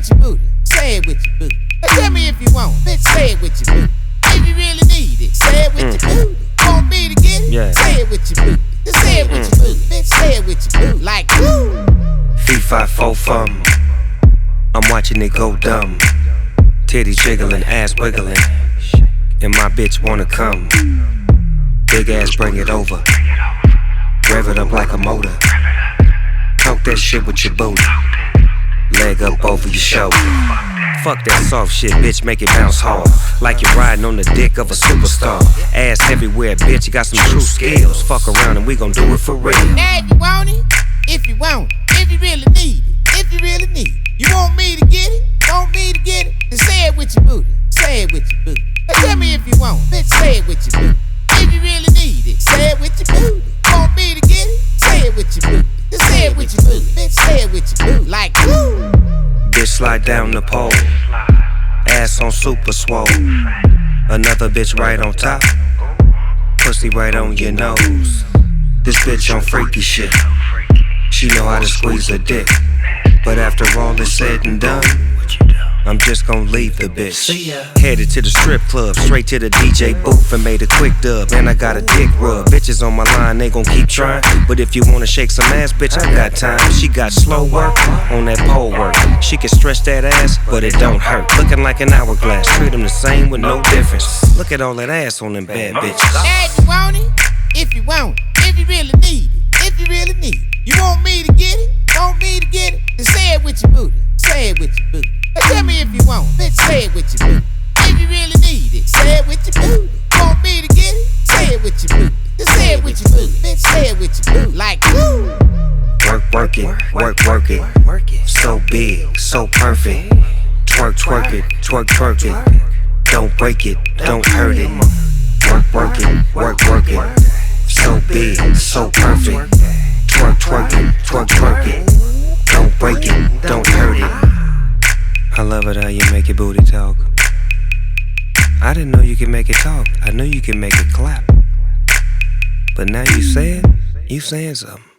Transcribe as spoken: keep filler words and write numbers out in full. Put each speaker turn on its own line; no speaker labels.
with your booty. Say it with your booty. Now tell me if you want, bitch, say it with your booty. If you really need it, say it with mm. your booty. Want me to get it? Yeah. Say it with your booty. Just say it with mm. your booty. Bitch, say it with your booty. Like woo.
Fee, fi, fo, fum. I'm watching it go dumb. Titty jiggling, ass wiggling. And my bitch wanna come. Big ass, bring it over. Rev it up like a motor. Talk that shit with your booty. Leg up over your shoulder. Fuck that soft shit, bitch, make it bounce hard. Like you're riding on the dick of a superstar. Ass everywhere, bitch, you got some true skills. Fuck around and we gon' do it for real.
Now if you want it, if you want it, if you really need it, if you really need it. You want me to get it, want me to get it, then say it with your booty, say it with your booty. Now tell me if you want it, bitch, say it with your booty. If you really need it, say it with your booty. Want me to get it, say it with your booty. Just say it with your booty, bitch, say it with your booty. Like woo.
Bitch slide down the pole, ass on super swole. Another bitch right on top, pussy right on your nose. This bitch on freaky shit, she know how to squeeze a dick. But after all is said and done, I'm just gon' leave the bitch. Headed to the strip club, straight to the D J booth and made a quick dub. And I got a dick rub. Bitches on my line, they gon' keep trying. But if you wanna shake some ass, bitch, I got time. She got slow work on that pole work. She can stretch that ass, but it don't hurt. Looking like an hourglass, treat them the same with no difference. Look at all that ass on them bad bitches.
Now if you want it, if you want it, if you really need it, if you really need it. You want me to get it, want me to get it, then say it with your booty, say it with your booty. Now tell me if you want it, bitch, say it with your booty. If you really need it, say it with your booty. Want me to get it, say it with your booty. Just say it with your booty, bitch, say it with your booty. Like woo.
Work, work it, work, work it. So big, so perfect. Twerk, twerk it, twerk, twerk it. Don't break it, don't hurt it. Work, work it, work, work it. So big, so perfect. Twerk, twerk it, twerk, twerk it. Don't break it, don't hurt it. I love it how you make your booty talk. I didn't know you could make it talk. I knew you could make it clap. But now you say it, you saying something.